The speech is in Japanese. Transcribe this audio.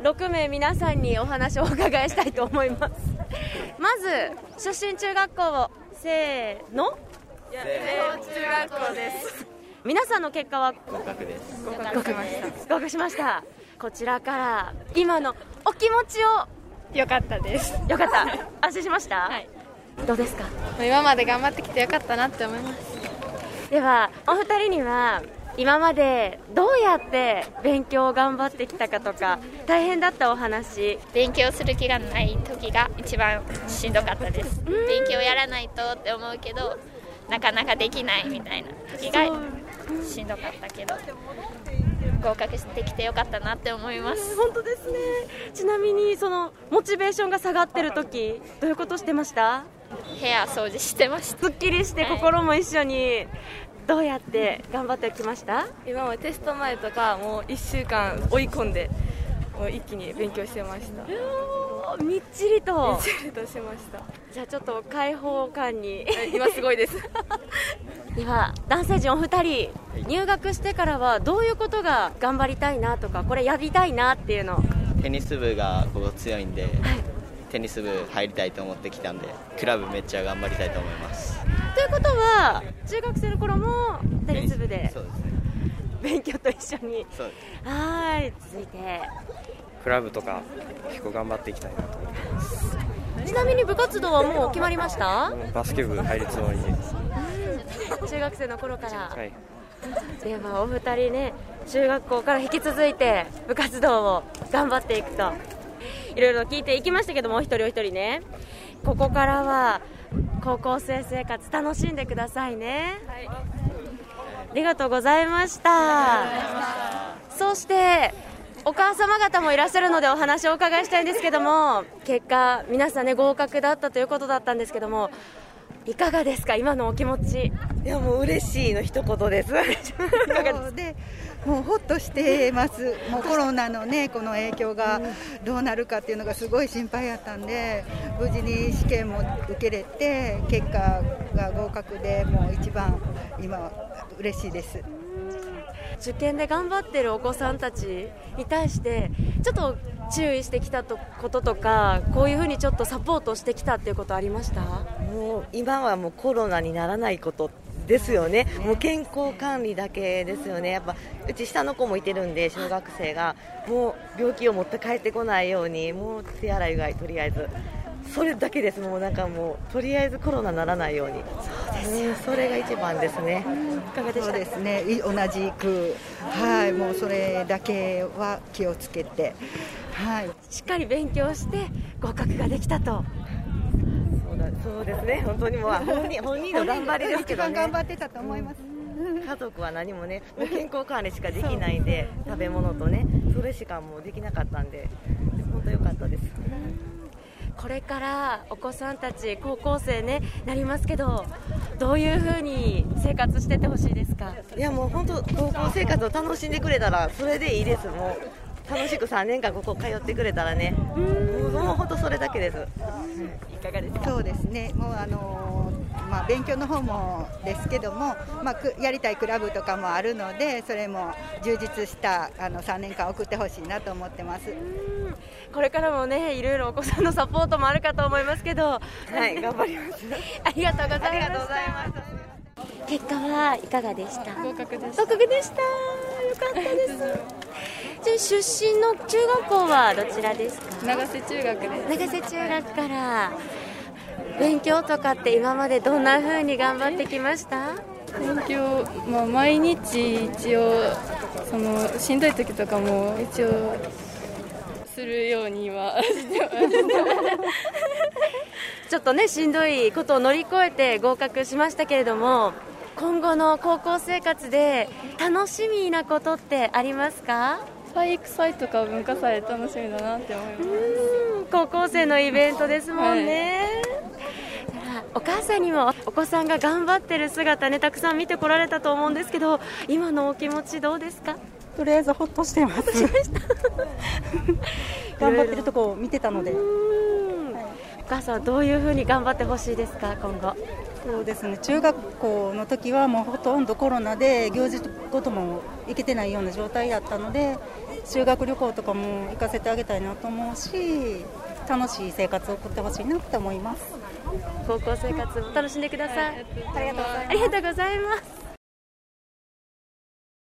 6名皆さんにお話をお伺いしたいと思います。まず出身中学校をせーの、 中学校です。 皆さんの結果は合格です。 合格しました。こちらから今のお気持ちを。 よかったです。 よかった。安心しました。はい。どうですか。 今まで頑張ってきてよかったなって思います。 ではお二人には今までどうやって勉強を頑張ってきたかとか、大変だったお話。 勉強する気がない時が一番しんどかったです。勉強やらないとって思うけどなかなかできないみたいな時がしんどかったけど合格してきてよかったなって思います。 本当ですね。ちなみにそのモチベーションが下がってる時どういうことしてました？ 部屋掃除してました。 すっきりして心も一緒に。どうやって頑張ってきました？ 今もテスト前とかもう1週間追い込んでもう一気に勉強してました。 みっちりとしました。 じゃあちょっと開放感に今すごいです今男性陣お二人入学してからはどういうことが頑張りたいなとか、これやりたいなっていうの。 テニス部がここ強いんで、テニス部入りたいと思ってきたんで、クラブめっちゃ頑張りたいと思います。 ということは中学生の頃もテニス部でそうですね、 勉強と一緒に。 そうです。 はい、続いてクラブとか結構頑張っていきたいなと思ってます。 ちなみに部活動はもう決まりました？ バスケ部入るつもりです。 中学生の頃から。 はい。 ではお二人ね、中学校から引き続いて部活動を頑張っていくといろいろ聞いていきましたけども、お一人お一人ね、ここからは高校生生活楽しんでくださいね。はい、ありがとうございました。そしてお母様方もいらっしゃるのでお話をお伺いしたいんですけども、結果皆さんね合格だったということだったんですけども、いかがですか、今のお気持ち。 いやもう嬉しいの一言です。いかがですか？ もうほっとしてます。もうコロナのねこの影響がどうなるかっていうのがすごい心配やったんで、無事に試験も受けれて結果が合格で、もう一番今嬉しいです。 受験で頑張ってるお子さんたちに対してちょっと注意してきたこととか、こういうふうにちょっとサポートしてきたっていうことありました？ もう今はもうコロナにならないことですよね。もう健康管理だけですよね。やっぱうち下の子もいてるんで、小学生がもう病気を持って帰ってこないように、もう手洗いうがいとりあえずそれだけです。もうなんかもうとりあえずコロナならないように。そうですよ、それが一番ですね。 いかがでした？ そうですね、同じく、はい、もうそれだけは気をつけて、はい、 しっかり勉強して合格ができたと。 そうですね、本当にもう本人の頑張りですけどね。 一番頑張ってたと思います。 家族は何もね、もう健康管理しかできないんで、食べ物とね、それしかもうできなかったんで、本当良かったです。 これからお子さんたち高校生ねなりますけど、どういうふうに生活してってほしいですか？ いやもう本当高校生活を楽しんでくれたらそれでいいです。もう楽しく3年間ここ通ってくれたらね、もう本当それだけです。 いかがですか？ そうですね、もう勉強の方もですけども、やりたいクラブとかもあるので、それも充実した3年間送ってほしいなと思ってます。 これからもね、いろいろお子さんのサポートもあるかと思いますけど、 はい、頑張ります。 ありがとうございました。結果はいかがでした？ 合格でした。 合格でした。よかったです。じゃあ出身の中学校はどちらですか？ 長瀬中学です。 長瀬中学から。勉強とかって今までどんな風に頑張ってきました？ 勉強、毎日一応しんどい時とかも一応するようにはしてます。 ちょっとねしんどいことを乗り越えて合格しましたけれども、今後の高校生活で楽しみなことってありますか？ 体育祭とか文化祭楽しみだなって思います。 高校生のイベントですもんね。お母さんにもお子さんが頑張ってる姿ね、たくさん見てこられたと思うんですけど、今のお気持ちどうですか？ とりあえずほっとしてます。頑張ってるとこを見てたので。 お母さんはどういうふうに頑張ってほしいですか？今後そうですね、中学校の時はもうほとんどコロナで行事ごとも行けてないような状態だったので、修学旅行とかも行かせてあげたいなと思うし、楽しい生活を送ってほしいなって思います。 高校生活も楽しんでください。ありがとうございます。